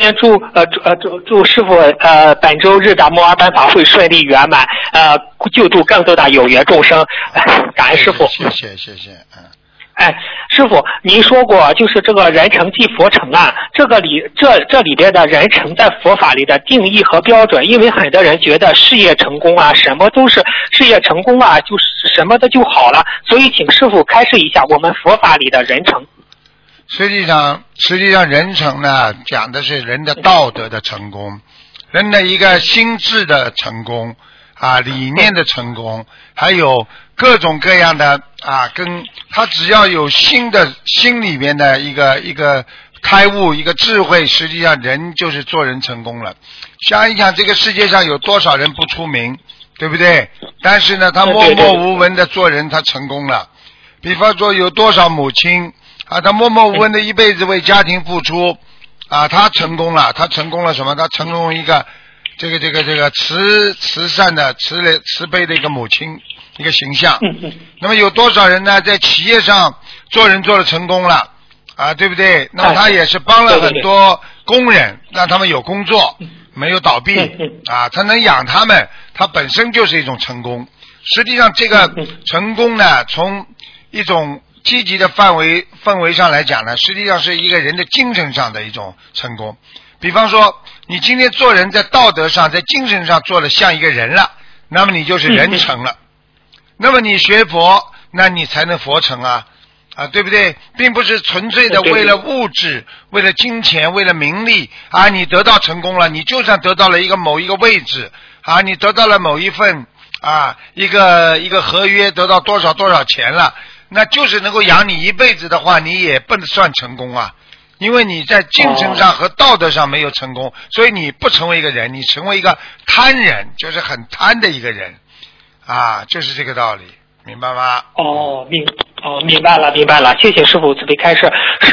先祝师傅本周日的墨尔本法会顺利圆满，救助更多的有缘众生，感恩师傅。 谢谢。 哎，师傅，您说过就是这个人成即佛成啊，这里边的人成在佛法里的定义和标准，因为很多人觉得事业成功啊，什么都是事业成功啊，就是什么的就好了，所以请师傅开示一下我们佛法里的人成。 实际上人成呢，讲的是人的道德的成功，人的一个心智的成功啊，理念的成功，还有各种各样的啊，跟他只要有心里面的一个开悟，一个智慧，实际上人就是做人成功了。想一想，这个世界上有多少人不出名，对不对？但是呢，他默默无闻的做人，他成功了。比方说，有多少母亲啊，他默默无闻的一辈子为家庭付出啊，他成功了。他成功了什么？他成功一个这个慈善的慈悲的一个母亲，一个形象。那么有多少人呢，在企业上做人做得成功了啊，对不对？那么他也是帮了很多工人，让他们有工作，没有倒闭啊，他能养他们，他本身就是一种成功。实际上这个成功呢，从一种积极的氛围上来讲呢，实际上是一个人的精神上的一种成功。比方说，你今天做人在道德上，在精神上做的像一个人了，那么你就是人成了。那么你学佛，那你才能佛成啊，对不对？并不是纯粹的为了物质，为了金钱，为了名利啊，你得到成功了，你就算得到了某一个位置啊，你得到了某一份啊一个合约，得到多少钱了，那就是能够养你一辈子的话，你也不能算成功啊。因为你在精神上和道德上没有成功，所以你不成为一个人，你成为一个贪人，就是很贪的一个人啊，就是这个道理，明白吗？ 明白了，谢谢师傅慈悲开示。